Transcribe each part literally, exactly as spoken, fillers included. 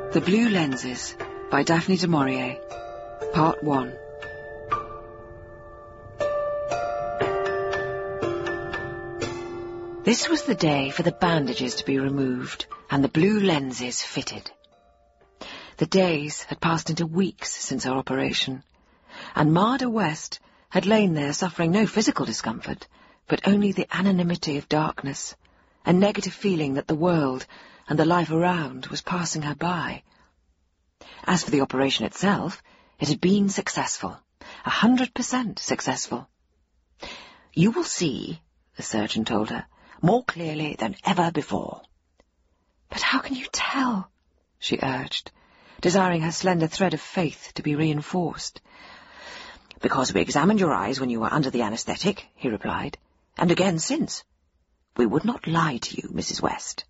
The Blue Lenses by Daphne du Maurier, Part one. This was the day for the bandages to be removed and the blue lenses fitted. The days had passed into weeks since our operation, and Marda West had lain there suffering no physical discomfort, but only the anonymity of darkness, a negative feeling that the world and the life around was passing her by. As for the operation itself, it had been successful, a hundred percent successful. "You will see," the surgeon told her, "more clearly than ever before." "But how can you tell?" she urged, desiring her slender thread of faith to be reinforced. "Because we examined your eyes when you were under the anaesthetic," he replied, "and again since. We would not lie to you, Missus West."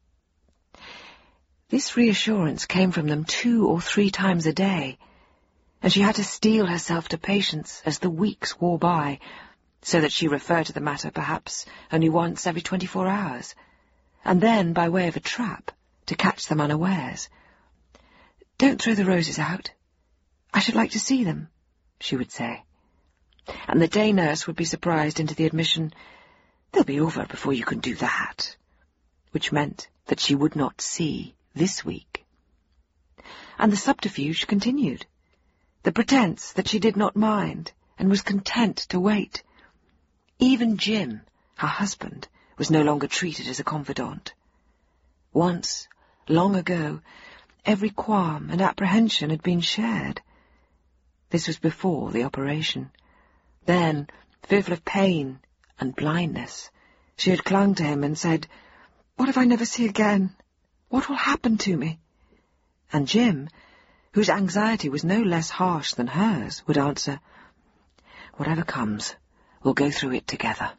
This reassurance came from them two or three times a day, and she had to steel herself to patience as the weeks wore by, so that she referred to the matter perhaps only once every twenty-four hours, and then by way of a trap, to catch them unawares. "Don't throw the roses out. I should like to see them," she would say. And the day nurse would be surprised into the admission, "They'll be over before you can do that," which meant that she would not see this week. And the subterfuge continued, the pretence that she did not mind and was content to wait. Even Jim, her husband, was no longer treated as a confidant. Once, long ago, every qualm and apprehension had been shared. This was before the operation. Then, fearful of pain and blindness, she had clung to him and said, "What if I never see again? What will happen to me?" And Jim, whose anxiety was no less harsh than hers, would answer, "Whatever comes, we'll go through it together."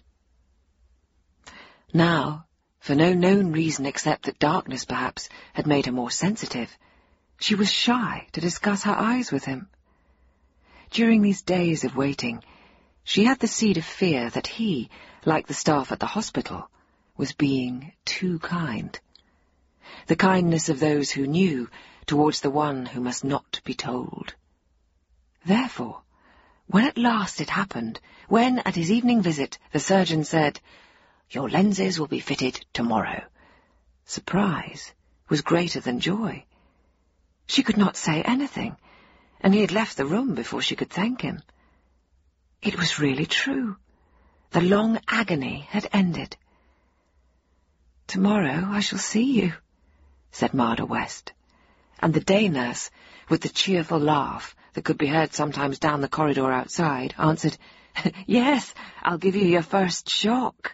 Now, for no known reason except that darkness perhaps had made her more sensitive, she was shy to discuss her eyes with him. During these days of waiting, she had the seed of fear that he, like the staff at the hospital, was being too kind. The kindness of those who knew towards the one who must not be told. Therefore, when at last it happened, when at his evening visit the surgeon said, "Your lenses will be fitted tomorrow," surprise was greater than joy. She could not say anything, and he had left the room before she could thank him. It was really true. The long agony had ended. "Tomorrow I shall see you," said Marda West, and the day nurse, with the cheerful laugh that could be heard sometimes down the corridor outside, answered, "Yes, I'll give you your first shock."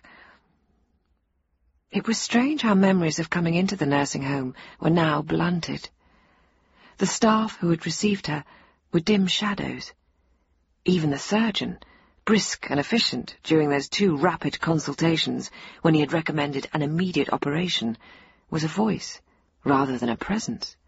It was strange how memories of coming into the nursing home were now blunted. The staff who had received her were dim shadows. Even the surgeon, brisk and efficient during those two rapid consultations when he had recommended an immediate operation, was a voice rather than a presence.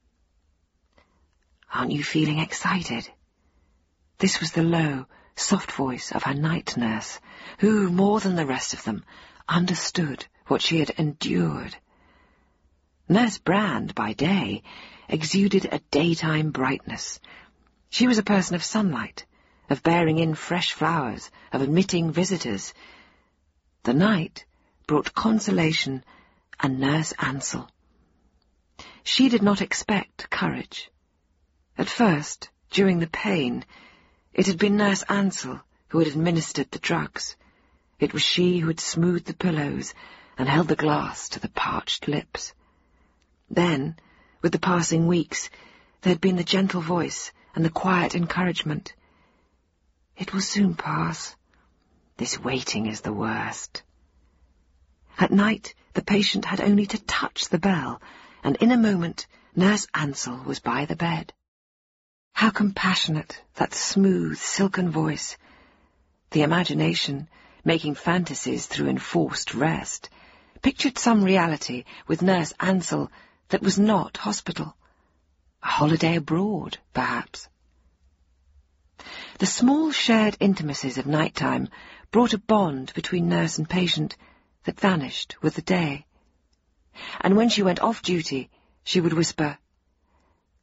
"Aren't you feeling excited?" This was the low, soft voice of her night nurse, who, more than the rest of them, understood what she had endured. Nurse Brand, by day, exuded a daytime brightness. She was a person of sunlight, of bearing in fresh flowers, of admitting visitors. The night brought consolation and Nurse Ansell. She did not expect courage. At first, during the pain, it had been Nurse Ansell who had administered the drugs. It was she who had smoothed the pillows and held the glass to the parched lips. Then, with the passing weeks, there had been the gentle voice and the quiet encouragement. "It will soon pass. This waiting is the worst." At night, the patient had only to touch the bell, and in a moment Nurse Ansell was by the bed. How compassionate that smooth, silken voice! The imagination, making fantasies through enforced rest, pictured some reality with Nurse Ansell that was not hospital. A holiday abroad, perhaps. The small shared intimacies of night-time brought a bond between nurse and patient that vanished with the day. And when she went off duty, she would whisper,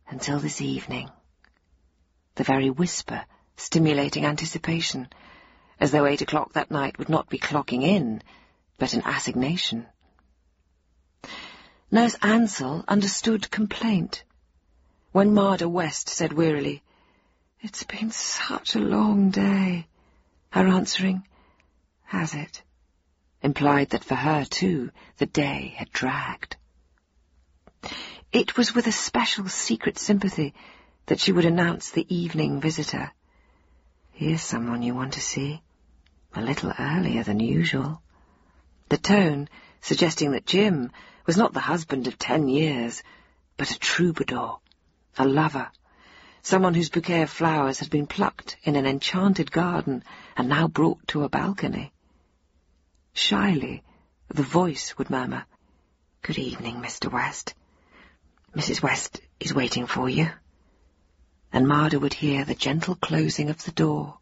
until this evening. The very whisper stimulating anticipation, as though eight o'clock that night would not be clocking in, but an assignation. Nurse Ansell understood complaint. When Marder West said wearily, "It's been such a long day," her answering, "Has it?" implied that for her, too, the day had dragged. It was with a special secret sympathy that she would announce the evening visitor. "Here's someone you want to see. A little earlier than usual." The tone suggesting that Jim was not the husband of ten years, but a troubadour, a lover, someone whose bouquet of flowers had been plucked in an enchanted garden and now brought to a balcony. Shyly, the voice would murmur, "Good evening, Mister West. Missus West is waiting for you." And Marder would hear the gentle closing of the door.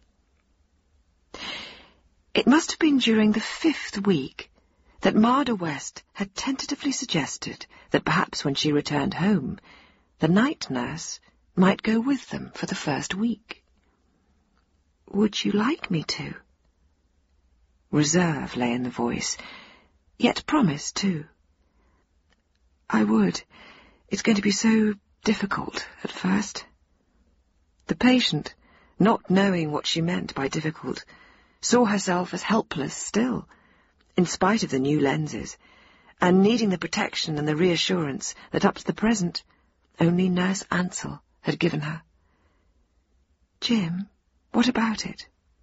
It must have been during the fifth week that Marder West had tentatively suggested that perhaps when she returned home, the night nurse might go with them for the first week. "Would you like me to?" Reserve lay in the voice, yet promise, too. "I would. It's going to be so difficult at first." The patient, not knowing what she meant by difficult, saw herself as helpless still, in spite of the new lenses, and needing the protection and the reassurance that up to the present only Nurse Ansell had given her. "Jim, what about it?"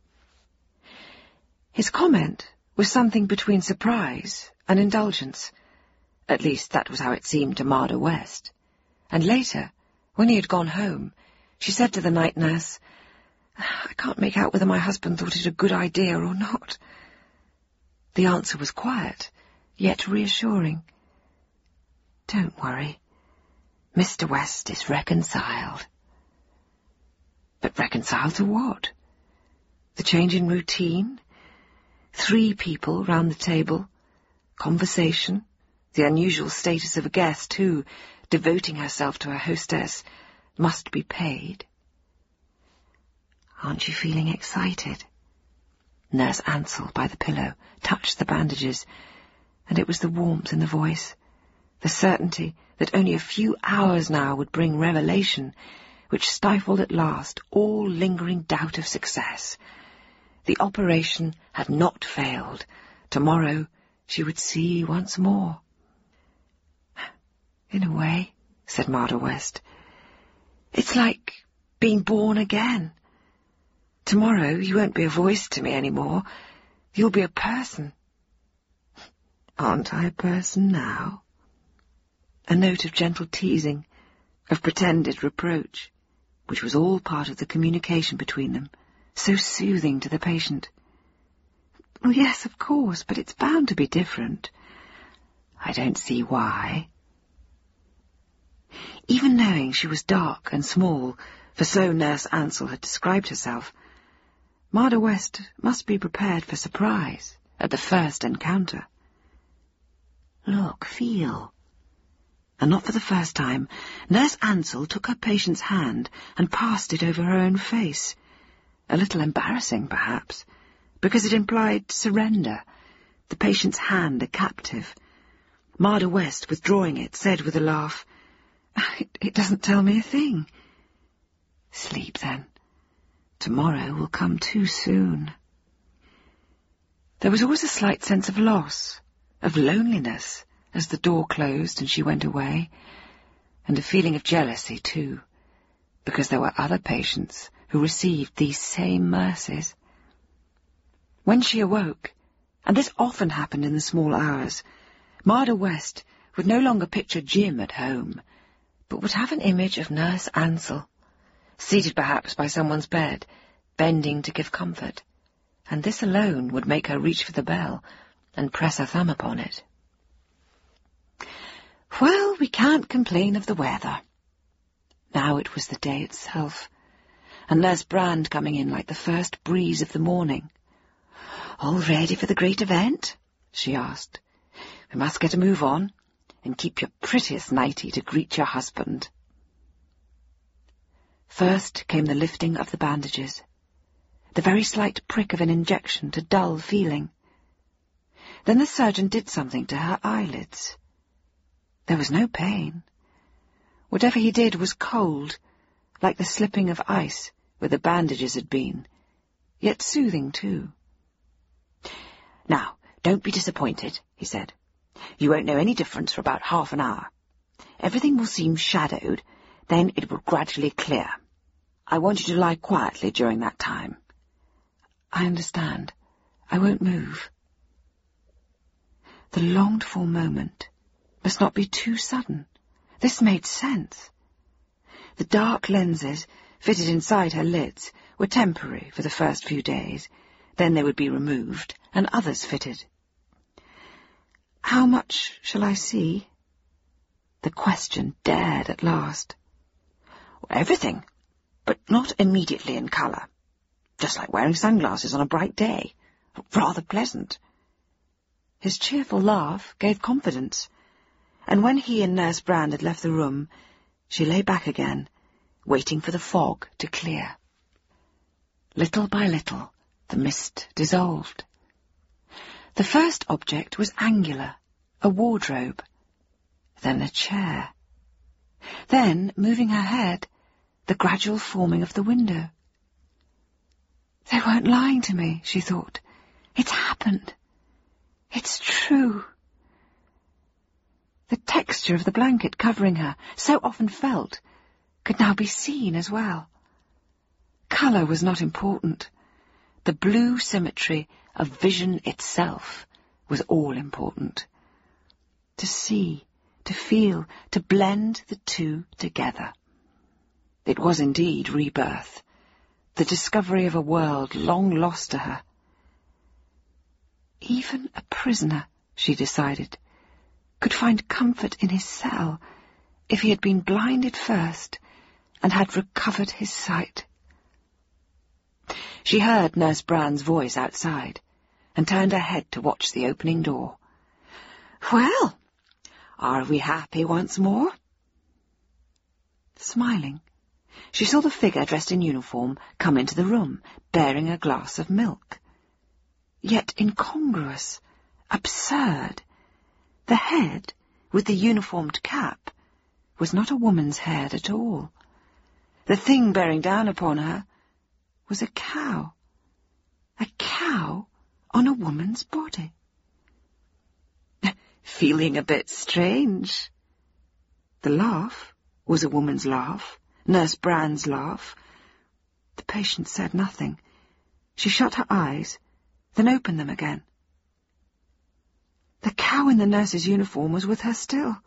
His comment was something between surprise and indulgence. At least that was how it seemed to Marder West. And later, when he had gone home, she said to the night nurse, "I can't make out whether my husband thought it a good idea or not." The answer was quiet, yet reassuring. "Don't worry. Mister West is reconciled." But reconciled to what? The change in routine? Three people round the table, conversation, the unusual status of a guest who, devoting herself to her hostess, must be paid. "Aren't you feeling excited?" Nurse Ansell, by the pillow, touched the bandages, and it was the warmth in the voice, the certainty that only a few hours now would bring revelation, which stifled at last all lingering doubt of success. The operation had not failed. Tomorrow she would see once more. "In a way," said Marder West, "it's like being born again. Tomorrow you won't be a voice to me any more. You'll be a person." "Aren't I a person now?" A note of gentle teasing, of pretended reproach, which was all part of the communication between them, so soothing to the patient. "Well, yes, of course, but it's bound to be different." "I don't see why." Even knowing she was dark and small, for so Nurse Ansell had described herself, Marder West must be prepared for surprise at the first encounter. "Look, feel." And not for the first time, Nurse Ansell took her patient's hand and passed it over her own face. A little embarrassing, perhaps, because it implied surrender, the patient's hand a captive. Marder West, withdrawing it, said with a laugh, It, it doesn't tell me a thing." "Sleep, then. Tomorrow will come too soon." There was always a slight sense of loss, of loneliness, as the door closed and she went away, and a feeling of jealousy, too, because there were other patients who received these same mercies. When she awoke, and this often happened in the small hours, Marder West would no longer picture Jim at home, but would have an image of Nurse Ansell, seated perhaps by someone's bed, bending to give comfort, and this alone would make her reach for the bell and press her thumb upon it. Well, we can't complain of the weather. Now it was the day itself, and Nurse Brand coming in like the first breeze of the morning. "All ready for the great event?" she asked. "We must get a move on, and keep your prettiest nightie to greet your husband." First came the lifting of the bandages, the very slight prick of an injection to dull feeling. Then the surgeon did something to her eyelids. There was no pain. Whatever he did was cold, like the slipping of ice where the bandages had been, yet soothing too. "Now, don't be disappointed," he said. "You won't know any difference for about half an hour. Everything will seem shadowed, then it will gradually clear. I want you to lie quietly during that time." "I understand. I won't move." The longed-for moment must not be too sudden. This made sense. The dark lenses fitted inside her lids were temporary for the first few days. Then they would be removed and others fitted. "How much shall I see?" The question dared at last. "Everything, but not immediately in colour. Just like wearing sunglasses on a bright day. Rather pleasant." His cheerful laugh gave confidence, and when he and Nurse Brand had left the room, she lay back again, waiting for the fog to clear. Little by little, the mist dissolved. The first object was angular, a wardrobe, then a chair. Then, moving her head, the gradual forming of the window. "They weren't lying to me," she thought. "It's happened. It's true." The texture of the blanket covering her, so often felt, could now be seen as well. Colour was not important. The blue symmetry of vision itself was all important. To see, to feel, to blend the two together. It was indeed rebirth, the discovery of a world long lost to her. Even a prisoner, she decided, could find comfort in his cell if he had been blinded first and had recovered his sight. She heard Nurse Brand's voice outside and turned her head to watch the opening door. "Well, are we happy once more?" Smiling, she saw the figure dressed in uniform come into the room, bearing a glass of milk. Yet incongruous, absurd. The head, with the uniformed cap, was not a woman's head at all. The thing bearing down upon her was a cow. A cow on a woman's body. "Feeling a bit strange?" The laugh was a woman's laugh, Nurse Brand's laugh. The patient said nothing. She shut her eyes, then opened them again. The cow in the nurse's uniform was with her still.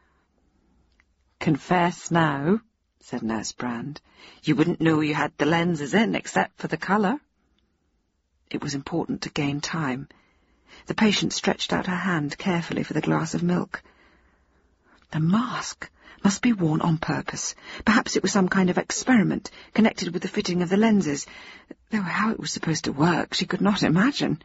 "Confess now," said Nurse Brand. "You wouldn't know you had the lenses in except for the colour." It was important to gain time. The patient stretched out her hand carefully for the glass of milk. The mask must be worn on purpose. Perhaps it was some kind of experiment connected with the fitting of the lenses, though how it was supposed to work she could not imagine.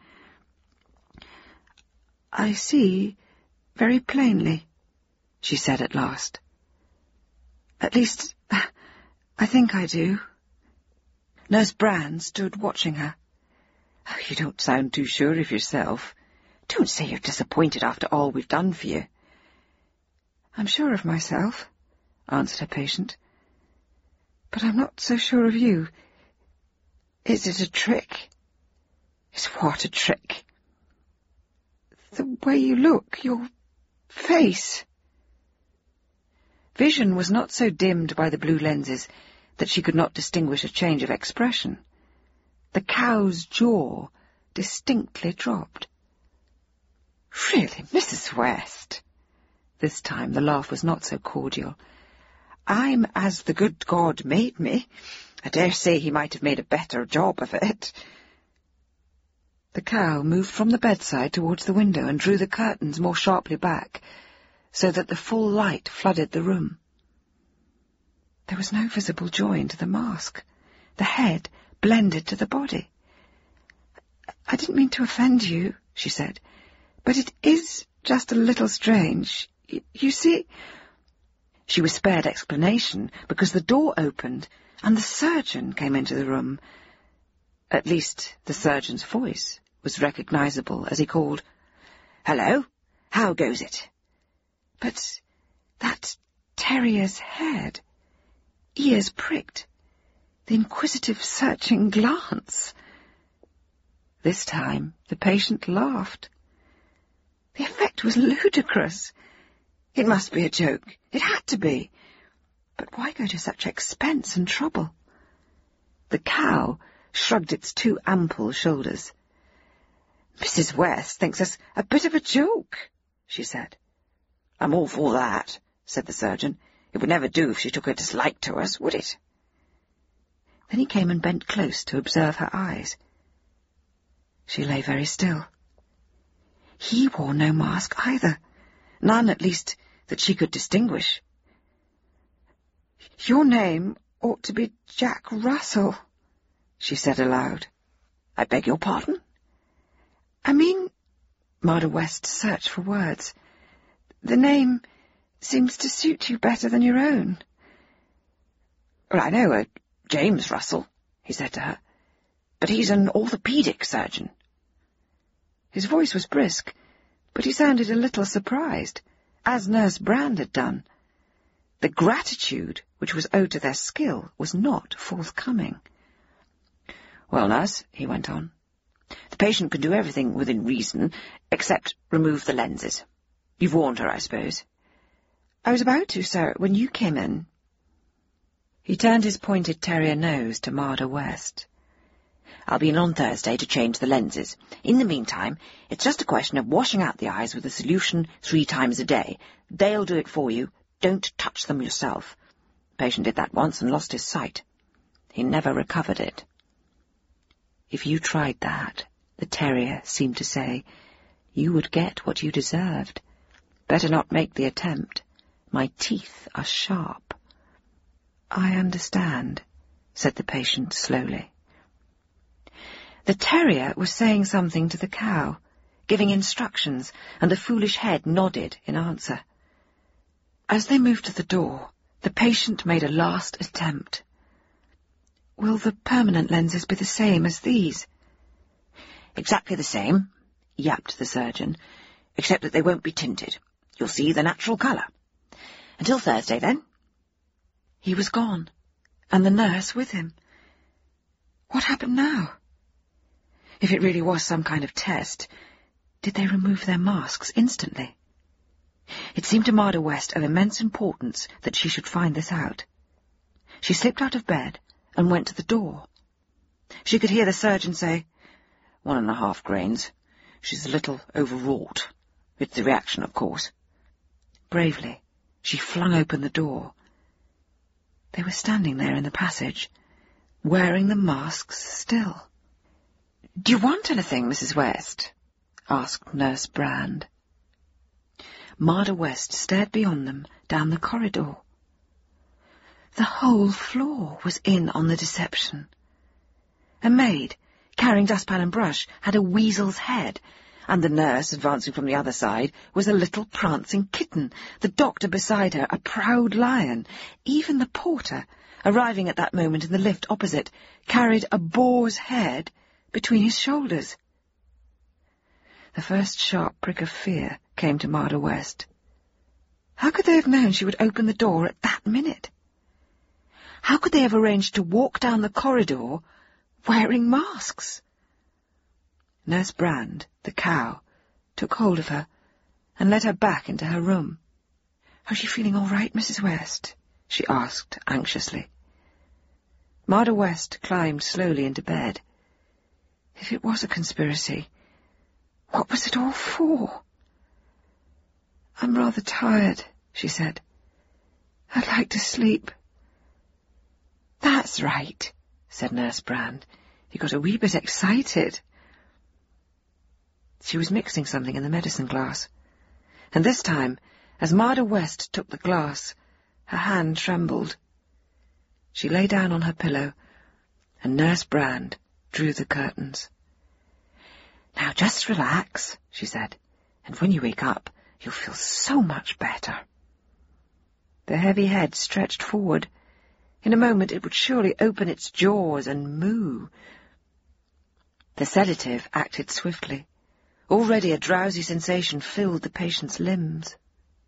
"I see very plainly," she said at last. "At least, I think I do." Nurse Brand stood watching her. "Oh, you don't sound too sure of yourself. Don't say you're disappointed after all we've done for you." "I'm sure of myself," answered her patient. "But I'm not so sure of you. Is it a trick?" "Is what a trick?" "The way you look, your face." Vision was not so dimmed by the blue lenses that she could not distinguish a change of expression. The cow's jaw distinctly dropped. "Really, Missus West." This time the laugh was not so cordial. "I'm as the good God made me. I dare say he might have made a better job of it." The cow moved from the bedside towards the window and drew the curtains more sharply back, so that the full light flooded the room. There was no visible join to the mask. The head blended to the body. "I didn't mean to offend you," she said, "but it is just a little strange. Y you see—" She was spared explanation because the door opened and the surgeon came into the room. At least the surgeon's voice was recognisable as he called, "Hello, how goes it?" But that terrier's head, ears pricked, the inquisitive searching glance. This time the patient laughed. The effect was ludicrous. It must be a joke. It had to be. But why go to such expense and trouble? The cow shrugged its two ample shoulders. "Missus West thinks us a bit of a joke," she said. "I'm all for that," said the surgeon. "It would never do if she took a dislike to us, would it?" Then he came and bent close to observe her eyes. She lay very still. He wore no mask either, none, at least, that she could distinguish. "Your name ought to be Jack Russell," she said aloud. "I beg your pardon?" "I mean," Martha West searched for words, "the name seems to suit you better than your own." "Well, I know a James Russell," he said to her, "but he's an orthopaedic surgeon." His voice was brisk, but he sounded a little surprised, as Nurse Brand had done. The gratitude which was owed to their skill was not forthcoming. "Well, nurse," he went on, "the patient can do everything within reason, except remove the lenses. You've warned her, I suppose?" "I was about to, sir, when you came in." He turned his pointed terrier nose to Martha West. "I'll be in on Thursday to change the lenses. In the meantime, it's just a question of washing out the eyes with a solution three times a day. They'll do it for you. Don't touch them yourself. The patient did that once and lost his sight. He never recovered it." "If you tried that," the terrier seemed to say, "you would get what you deserved. Better not make the attempt. My teeth are sharp." "I understand," said the patient slowly. The terrier was saying something to the cow, giving instructions, and the foolish head nodded in answer. As they moved to the door, the patient made a last attempt. "Will the permanent lenses be the same as these?" "Exactly the same," yapped the surgeon, "except that they won't be tinted. You'll see the natural colour. Until Thursday, then." He was gone, and the nurse with him. What happened now? If it really was some kind of test, did they remove their masks instantly? It seemed to Martha West of immense importance that she should find this out. She slipped out of bed and went to the door. She could hear the surgeon say, "One and a half grains. She's a little overwrought. It's the reaction, of course." Bravely, she flung open the door. They were standing there in the passage, wearing the masks still. "Do you want anything, Missus West?" asked Nurse Brand. Martha West stared beyond them down the corridor. The whole floor was in on the deception. A maid, carrying dustpan and brush, had a weasel's head, and the nurse, advancing from the other side, was a little prancing kitten, the doctor beside her a proud lion. Even the porter, arriving at that moment in the lift opposite, carried a boar's head between his shoulders. The first sharp prick of fear came to Martha West. How could they have known she would open the door at that minute? How could they have arranged to walk down the corridor wearing masks? Nurse Brand, the cow, took hold of her and led her back into her room. "Are you feeling all right, Missus West?" she asked anxiously. Martha West climbed slowly into bed. If it was a conspiracy, what was it all for? "I'm rather tired," she said. "I'd like to sleep." "That's right," said Nurse Brand. "You got a wee bit excited." She was mixing something in the medicine glass, and this time, as Martha West took the glass, her hand trembled. She lay down on her pillow, and Nurse Brand drew the curtains. "Now just relax," she said, "and when you wake up, you'll feel so much better." The heavy head stretched forward. In a moment it would surely open its jaws and moo. The sedative acted swiftly. Already a drowsy sensation filled the patient's limbs.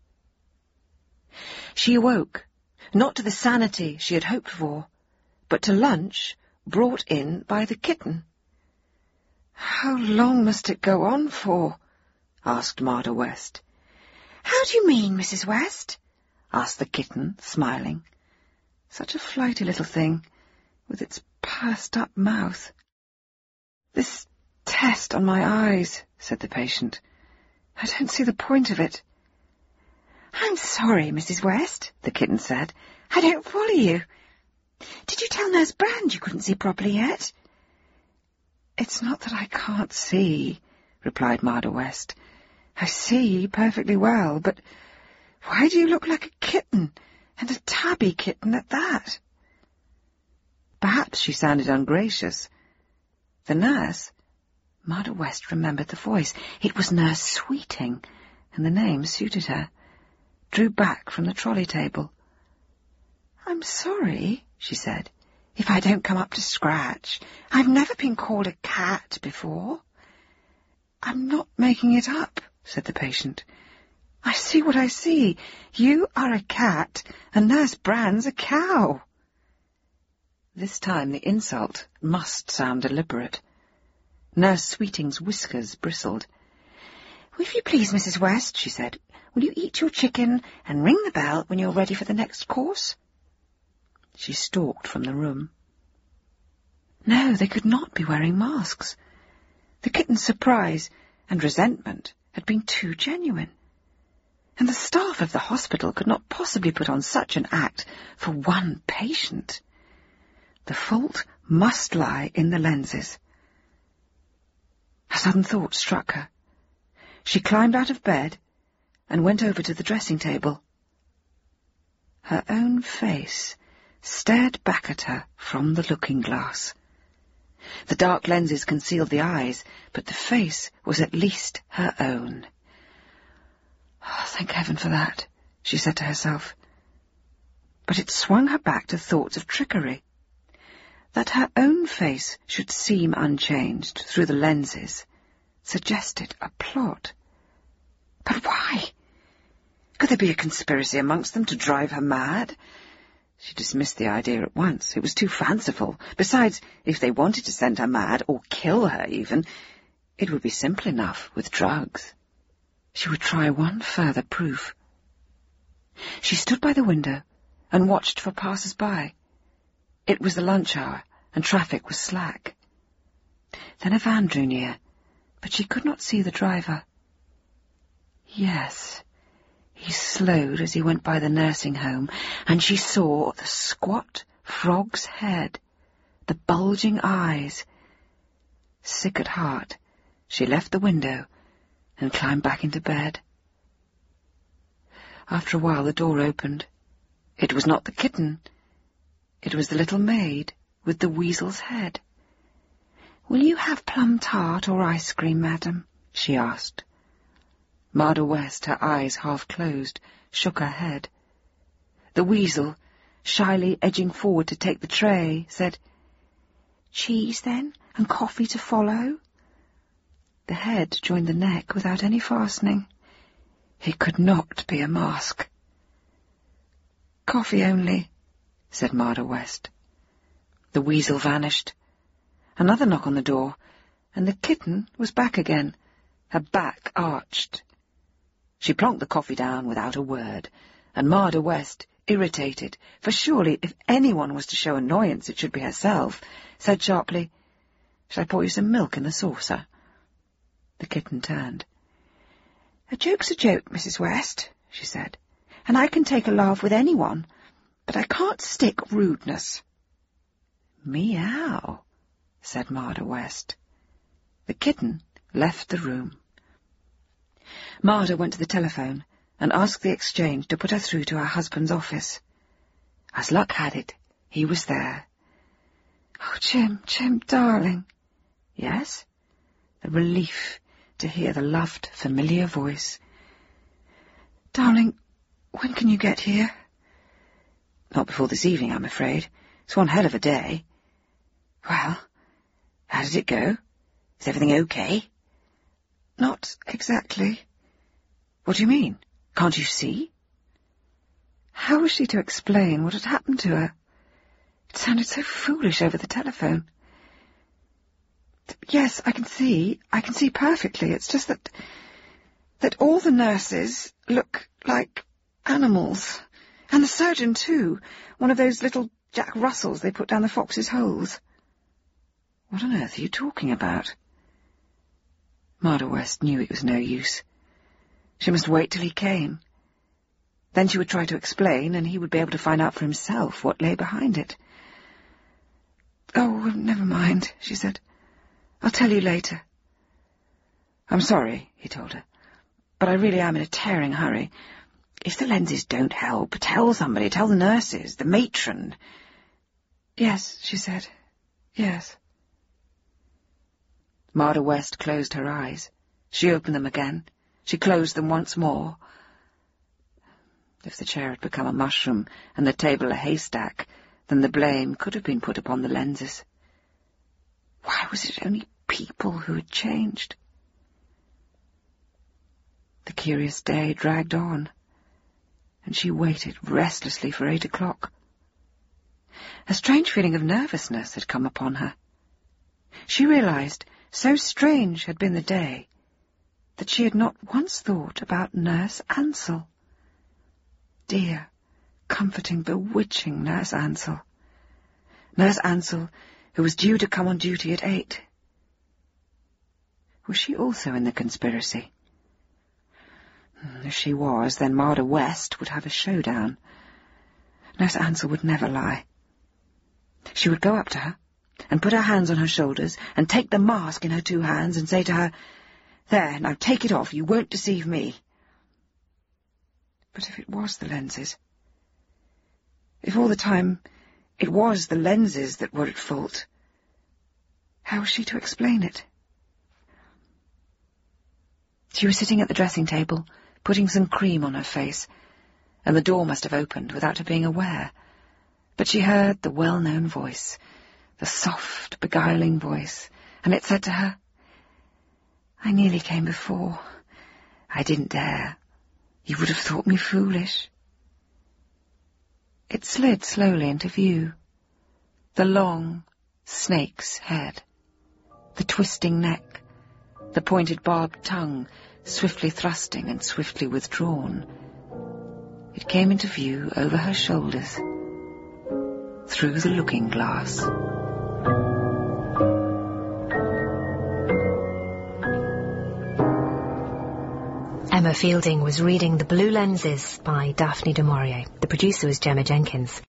She awoke, not to the sanity she had hoped for, but to lunch brought in by the kitten. "How long must it go on for?" asked Martha West. "How do you mean, Missus West?" asked the kitten, smiling. Such a flighty little thing, with its pursed-up mouth. "This test on my eyes," said the patient. "I don't see the point of it." "I'm sorry, Missus West," the kitten said. "I don't follow you. Did you tell Nurse Brand you couldn't see properly yet?" "It's not that I can't see," replied Martha West. "I see perfectly well, but why do you look like a kitten, and a tabby kitten at that?" Perhaps she sounded ungracious. The nurse, Martha West remembered the voice. It was Nurse Sweeting, and the name suited her. Drew back from the trolley table. "I'm sorry," she said, "if I don't come up to scratch. I've never been called a cat before." "I'm not making it up," said the patient. "I see what I see. You are a cat, and Nurse Brand's a cow." This time the insult must sound deliberate. Nurse Sweeting's whiskers bristled. "If you please, Missus West," she said, "will you eat your chicken and ring the bell when you're ready for the next course?" She stalked from the room. No, they could not be wearing masks. The kitten's surprise and resentment had been too genuine. And the staff of the hospital could not possibly put on such an act for one patient. The fault must lie in the lenses. A sudden thought struck her. She climbed out of bed and went over to the dressing table. Her own face stared back at her from the looking-glass. The dark lenses concealed the eyes, but the face was at least her own. "Oh, thank heaven for that," she said to herself. But it swung her back to thoughts of trickery. That her own face should seem unchanged through the lenses suggested a plot. But why? Could there be a conspiracy amongst them to drive her mad? She dismissed the idea at once. It was too fanciful. Besides, if they wanted to send her mad, or kill her even, it would be simple enough with drugs. She would try one further proof. She stood by the window and watched for passers-by. It was the lunch hour, and traffic was slack. Then a van drew near, but she could not see the driver. Yes, he slowed as he went by the nursing home, and she saw the squat frog's head, the bulging eyes. Sick at heart, she left the window and climbed back into bed. After a while the door opened. It was not the kitten. It was the little maid with the weasel's head. "Will you have plum tart or ice cream, madam?" she asked. Martha West, her eyes half closed, shook her head. The weasel, shyly edging forward to take the tray, said, "Cheese, then, and coffee to follow?" The head joined the neck without any fastening. It could not be a mask. "Coffee only," said Martha West. The weasel vanished. Another knock on the door, and the kitten was back again, her back arched. She plonked the coffee down without a word, and Martha West, irritated, for surely if anyone was to show annoyance it should be herself, said sharply, "Shall I pour you some milk in the saucer?" The kitten turned. "A joke's a joke, Missus West," she said, "and I can take a laugh with anyone, but I can't stick rudeness." "Meow," said Martha West. The kitten left the room. Martha went to the telephone and asked the exchange to put her through to her husband's office. As luck had it, he was there. "Oh, Jim, Jim, darling." "Yes?" The relief to hear the loved, familiar voice. "Darling, when can you get here?" Not before this evening, I'm afraid. It's one hell of a day. Well, how did it go? Is everything okay? Not exactly. What do you mean? Can't you see? How was she to explain what had happened to her? It sounded so foolish over the telephone. Yes, I can see. I can see perfectly. It's just that... that all the nurses look like animals. And the surgeon, too. One of those little Jack Russells they put down the fox's holes. What on earth are you talking about? Martha West knew it was no use. She must wait till he came. Then she would try to explain, and he would be able to find out for himself what lay behind it. Oh, never mind, she said. I'll tell you later. I'm sorry, he told her, but I really am in a tearing hurry. If the lenses don't help, tell somebody, tell the nurses, the matron. Yes, she said, yes. Martha West closed her eyes. She opened them again. She closed them once more. If the chair had become a mushroom and the table a haystack, then the blame could have been put upon the lenses. Why was it only people who had changed? The curious day dragged on, and she waited restlessly for eight o'clock. A strange feeling of nervousness had come upon her. She realized, so strange had been the day, that she had not once thought about Nurse Ansell. Dear, comforting, bewitching Nurse Ansell. Nurse Ansell, who was due to come on duty at eight. Was she also in the conspiracy? If she was, then Martha West would have a showdown. Nurse Ansell would never lie. She would go up to her, and put her hands on her shoulders, and take the mask in her two hands, and say to her, "There, now take it off, you won't deceive me." But if it was the lenses, if all the time it was the lenses that were at fault, how was she to explain it? She was sitting at the dressing table, putting some cream on her face, and the door must have opened without her being aware. But she heard the well-known voice, the soft, beguiling voice, and it said to her, "I nearly came before. I didn't dare. You would have thought me foolish." It slid slowly into view. The long snake's head, the twisting neck, the pointed barbed tongue, swiftly thrusting and swiftly withdrawn. It came into view over her shoulders, through the looking-glass. Emma Fielding was reading The Blue Lenses by Daphne du Maurier. The producer was Gemma Jenkins.